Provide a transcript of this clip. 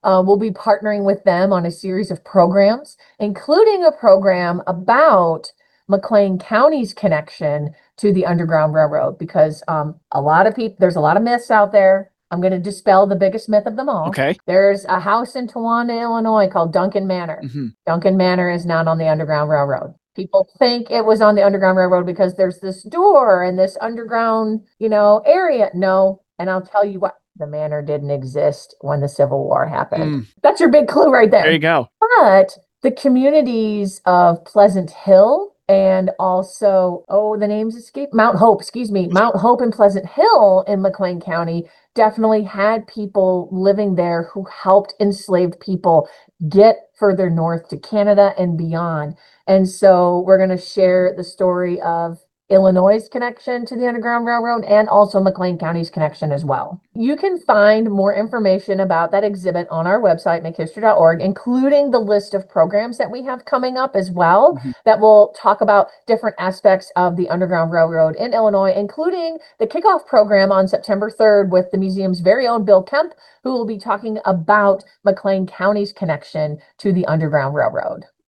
We'll be partnering with them on a series of programs, including a program about McLean County's connection to the Underground Railroad, because there's a lot of myths out there. I'm going to dispel the biggest myth of them all. Okay. There's a house in Towanda, Illinois called Duncan Manor. Duncan Manor is not on the Underground Railroad. People think it was on the Underground Railroad because there's this door and this underground, area. No. And I'll tell you what, the manor didn't exist when the Civil War happened. That's your big clue right there. There you go. But the communities of Pleasant Hill and also, the names escape, Mount Hope, excuse me, Mount Hope and Pleasant Hill in McLean County definitely had people living there who helped enslaved people get further north to Canada and beyond. And so we're going to share the story of Illinois' connection to the Underground Railroad and also McLean County's connection as well. You can find more information about that exhibit on our website, makehistory.org, including the list of programs that we have coming up as well that will talk about different aspects of the Underground Railroad in Illinois, including the kickoff program on September 3rd with the museum's very own Bill Kemp, who will be talking about McLean County's connection to the Underground Railroad.